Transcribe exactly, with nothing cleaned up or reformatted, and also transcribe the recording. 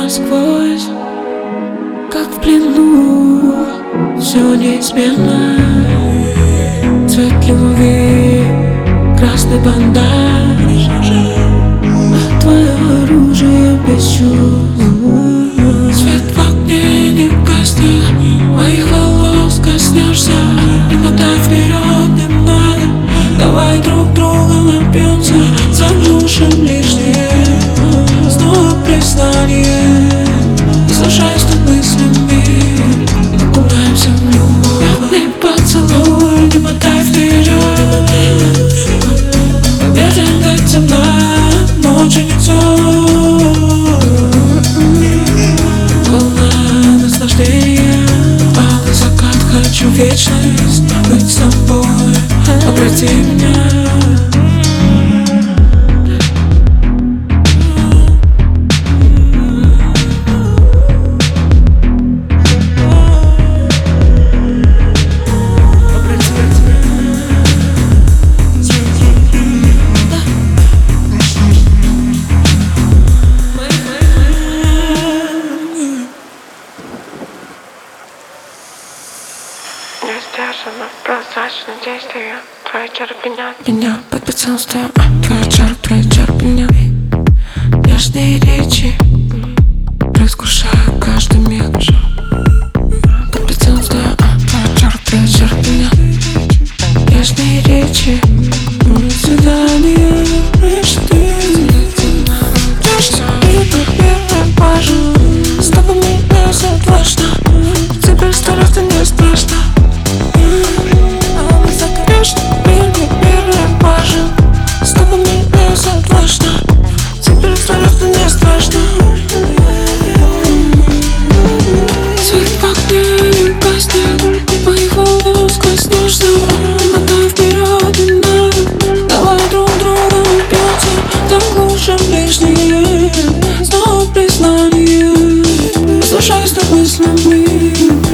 насквозь, как в плену, все неизменно. Цвет любви, красный бандаж, твое оружие без чувств. Свет в окне не гаснет, моих волос коснешься. Не мотай вперед, не надо, давай друг друга напьемся, заглушим лишнее. Снова признание, слушай, что мыслями окунаемся в любовь. Пятный поцелуй, не мотай вперед. Ветер так темна, ночи не полна наслаждения. Алый закат, хочу вечность быть с тобой. Обрати меня. Не сдержанно, прозрачно действие. Твои чары пьянят Меня под прицелствием, твои чары, твои чары пьянят. Нежные речи разрушают каждый миг. Под прицелствием, твои чары, твои чары пьянят. Нежные речи, свидание, что ты с тобой мне не согласна. Теперь стараться не страшно. С тобой мне не согласна. Теперь стараться не страшно. Свет в окне не гаснет, моих волос коснешься. Мотай вперед, не надо, давай друг друга напьемся, заглушим лишнее. Снова признание, слушай, что мыслями